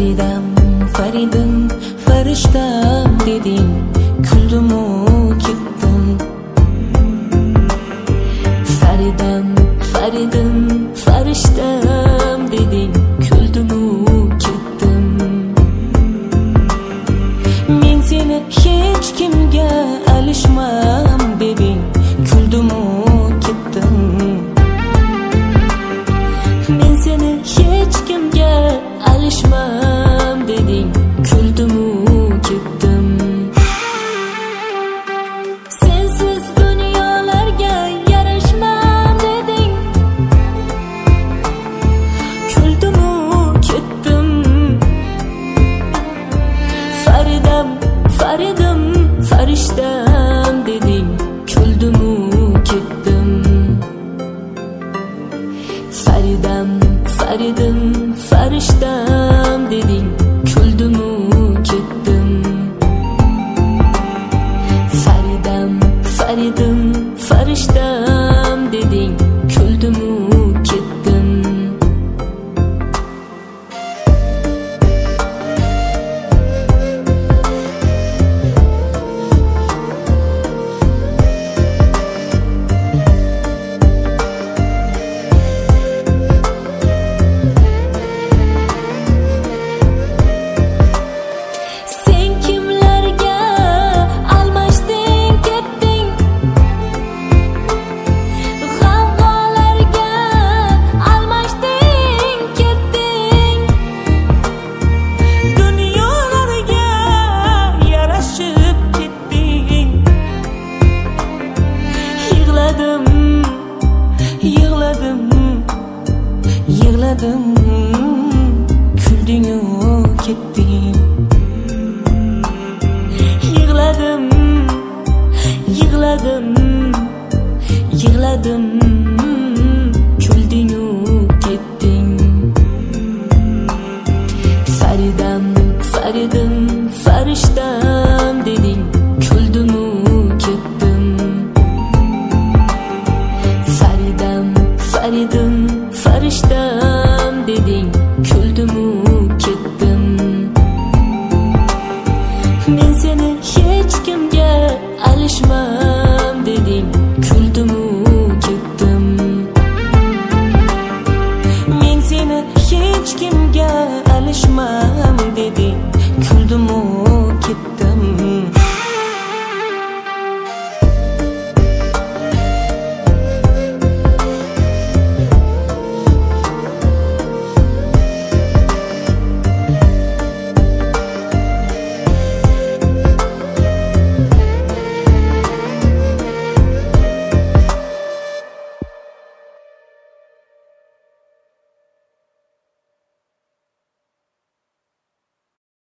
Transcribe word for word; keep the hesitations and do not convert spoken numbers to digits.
Faridam, Faridim, farishtam deding, kuldimu ketdim. Faridam, Faridim, farishtam deding, kuldimu ketdim. Men seni hech kimga alishmam deding, kuldimu ketdim. Men seni hech kimga alishmam deding, kuldimu ketdim. Sensiz dunyolarga yarashmam deding, kuldimu ketdim. Faridam, Faridim, farishtam deding, kuldimu ketdim. Faridam, Faridim, farishtam deding, kuldimu ketdim. Faridam, Faridim, farishtam deding, kuldimu ketdim. Yig'ladim, yig'ladim, kuldingu ketding. Yig'ladim, yig'ladim, yig'ladim, kuldingu ketding. Faridam, Faridim, farishtam deding, kuldimu ketdim. Faridam, Faridim, farishtam deding, kuldimu ketdim. Men seni hech kimga alishmam deding, kuldimu ketdim. Men seni hech kimga alishmam deding, kuldimu